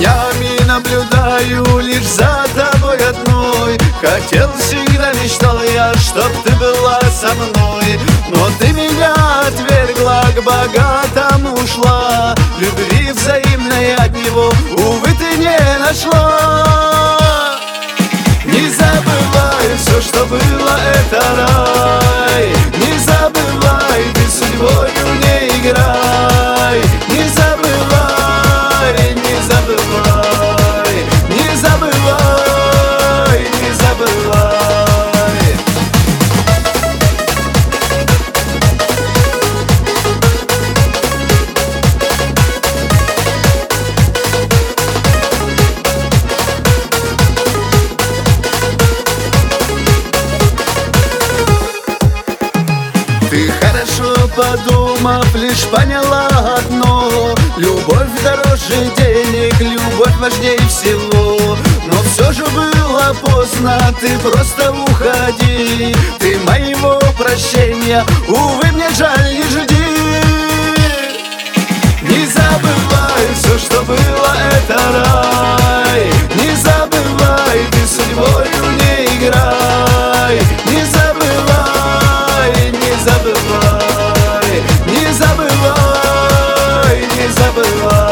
днями наблюдаю лишь за тобой одной. Хотел, всегда мечтал я, чтоб ты была со мной. Но ты меня отвергла, к богатому ушла. Любви взаимной от него, увы, ты не нашла. Не забывай, все, что было, это рай. Не забывай, ты судьбою не играй. Не забывай, не забывай, не забывай, не забывай. Ты хорошо подумав, лишь поняла одно: любовь дороже денег, любовь важнее всего. Но все же было поздно, ты просто уходи. Ты моего прощения, увы, мне жаль, не жди. Не забывай, все, что было, это рай. Не забывай, ты судьбою не играй. Не забывай, не забывай, не забывай, не забывай.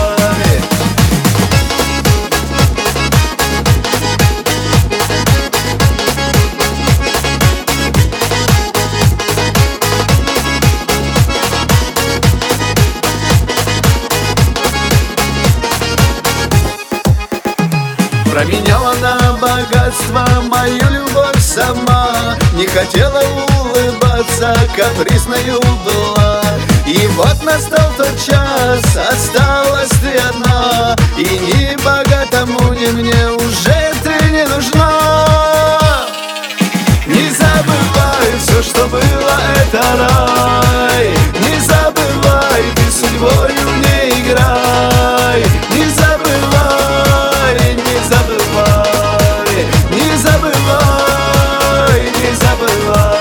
Променяла на богатство мою любовь сама. Не хотела улыбаться, капризною была. И вот настал тот час, осталась ты одна. И ни богатому, ни мне уже ты не нужна. Не забывай, все, что было, это рай. Не забывай, ты судьбою не играй. Не забывай, не забывай, не забывай, не забывай.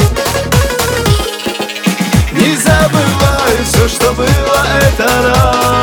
Не забывай, все, что было, это рай.